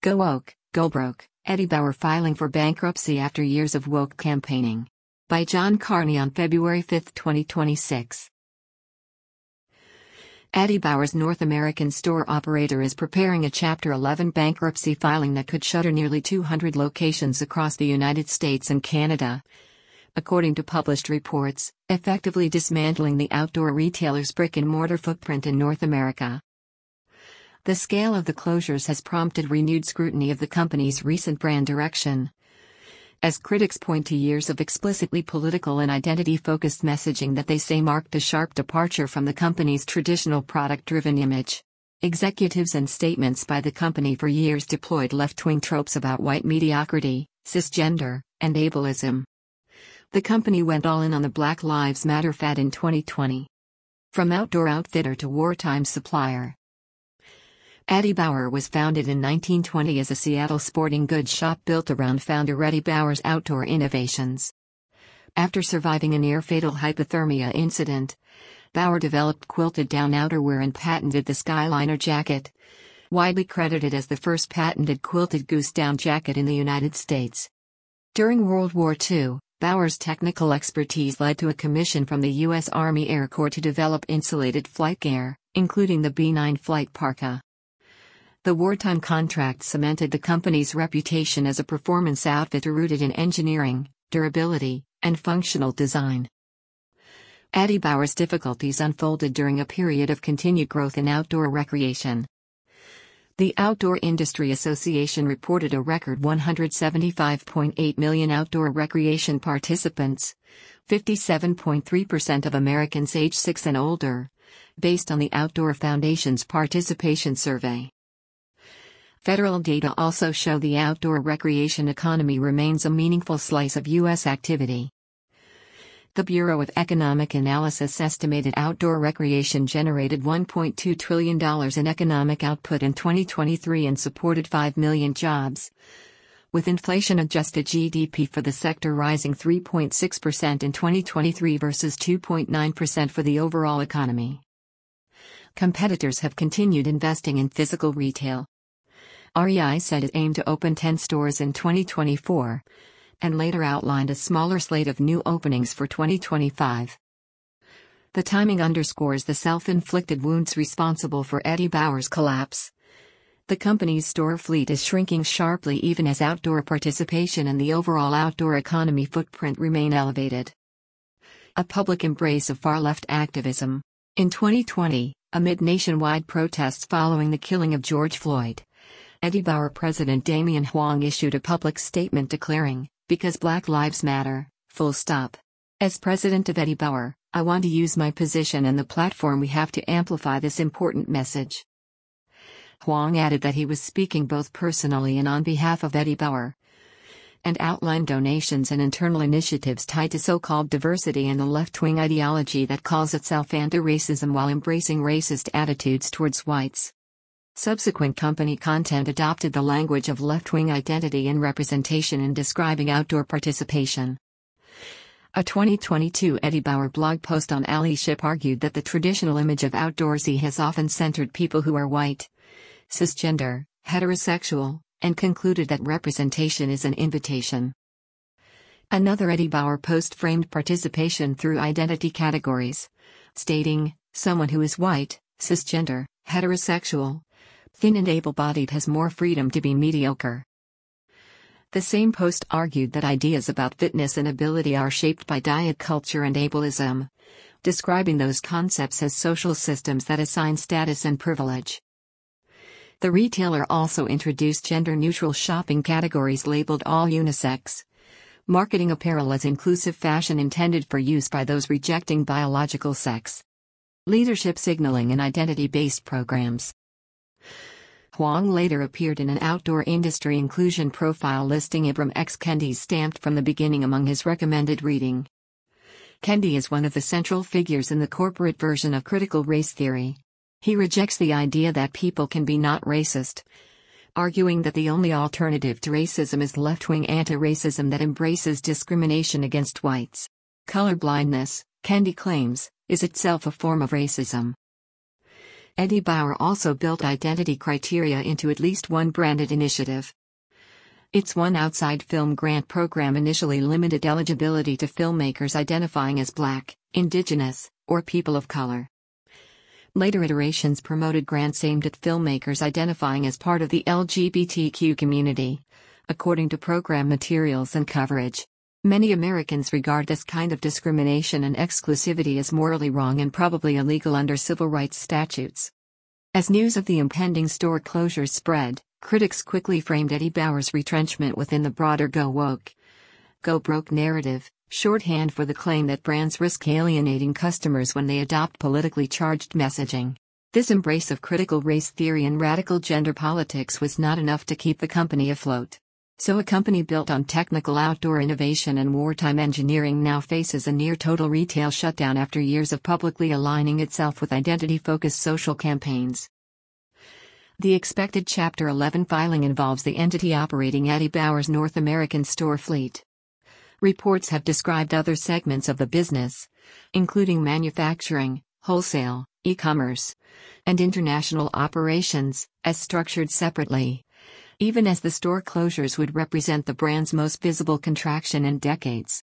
Go woke, go broke, Eddie Bauer filing for bankruptcy after years of woke campaigning. By John Carney on February 5, 2026. Eddie Bauer's North American store operator is preparing a Chapter 11 bankruptcy filing that could shutter nearly 200 locations across the United States and Canada, according to published reports, effectively dismantling the outdoor retailer's brick-and-mortar footprint in North America. The scale of the closures has prompted renewed scrutiny of the company's recent brand direction, as critics point to years of explicitly political and identity-focused messaging that they say marked a sharp departure from the company's traditional product-driven image. Executives and statements by the company for years deployed left-wing tropes about white mediocrity, cisgender, and ableism. The company went all in on the Black Lives Matter fad in 2020. From outdoor outfitter to wartime supplier, Eddie Bauer was founded in 1920 as a Seattle sporting goods shop built around founder Eddie Bauer's outdoor innovations. After surviving a near-fatal hypothermia incident, Bauer developed quilted down outerwear and patented the Skyliner jacket, widely credited as the first patented quilted goose down jacket in the United States. During World War II, Bauer's technical expertise led to a commission from the U.S. Army Air Corps to develop insulated flight gear, including the B-9 flight parka. The wartime contract cemented the company's reputation as a performance outfitter rooted in engineering, durability, and functional design. Eddie Bauer's difficulties unfolded during a period of continued growth in outdoor recreation. The Outdoor Industry Association reported a record 175.8 million outdoor recreation participants, 57.3% of Americans age 6 and older, based on the Outdoor Foundation's participation survey. Federal data also show the outdoor recreation economy remains a meaningful slice of U.S. activity. The Bureau of Economic Analysis estimated outdoor recreation generated $1.2 trillion in economic output in 2023 and supported 5 million jobs, with inflation-adjusted GDP for the sector rising 3.6% in 2023 versus 2.9% for the overall economy. Competitors have continued investing in physical retail. REI said it aimed to open 10 stores in 2024, and later outlined a smaller slate of new openings for 2025. The timing underscores the self-inflicted wounds responsible for Eddie Bauer's collapse. The company's store fleet is shrinking sharply even as outdoor participation and the overall outdoor economy footprint remain elevated. A public embrace of far-left activism. In 2020, amid nationwide protests following the killing of George Floyd, Eddie Bauer President Damian Huang issued a public statement declaring, "Because Black Lives Matter, full stop. As president of Eddie Bauer, I want to use my position and the platform we have to amplify this important message." Huang added that he was speaking both personally and on behalf of Eddie Bauer, and outlined donations and internal initiatives tied to so-called diversity and the left-wing ideology that calls itself anti-racism while embracing racist attitudes towards whites. Subsequent company content adopted the language of left-wing identity and representation in describing outdoor participation. A 2022 Eddie Bauer blog post on Allyship argued that the traditional image of outdoorsy has often centered people who are white, cisgender, heterosexual, and concluded that representation is an invitation. Another Eddie Bauer post framed participation through identity categories, stating, "Someone who is white, cisgender, heterosexual, thin and able-bodied has more freedom to be mediocre." The same post argued that ideas about fitness and ability are shaped by diet culture and ableism, describing those concepts as social systems that assign status and privilege. The retailer also introduced gender-neutral shopping categories labeled all unisex, marketing apparel as inclusive fashion intended for use by those rejecting biological sex. Leadership signaling and identity-based programs. Huang later appeared in an outdoor industry inclusion profile listing Ibram X. Kendi's stamped from the beginning among his recommended reading. Kendi is one of the central figures in the corporate version of critical race theory. He rejects the idea that people can be not racist, arguing that the only alternative to racism is left-wing anti-racism that embraces discrimination against whites. Colorblindness, Kendi claims, is itself a form of racism. Eddie Bauer also built identity criteria into at least one branded initiative. Its One Outside Film grant program initially limited eligibility to filmmakers identifying as Black, Indigenous, or people of color. Later iterations promoted grants aimed at filmmakers identifying as part of the LGBTQ community, according to program materials and coverage. Many Americans regard this kind of discrimination and exclusivity as morally wrong and probably illegal under civil rights statutes. As news of the impending store closures spread, critics quickly framed Eddie Bauer's retrenchment within the broader Go Woke, Go Broke narrative, shorthand for the claim that brands risk alienating customers when they adopt politically charged messaging. This embrace of critical race theory and radical gender politics was not enough to keep the company afloat. So a company built on technical outdoor innovation and wartime engineering now faces a near-total retail shutdown after years of publicly aligning itself with identity-focused social campaigns. The expected Chapter 11 filing involves the entity operating Eddie Bauer's North American store fleet. Reports have described other segments of the business, including manufacturing, wholesale, e-commerce, and international operations, as structured separately. Even as the store closures would represent the brand's most visible contraction in decades.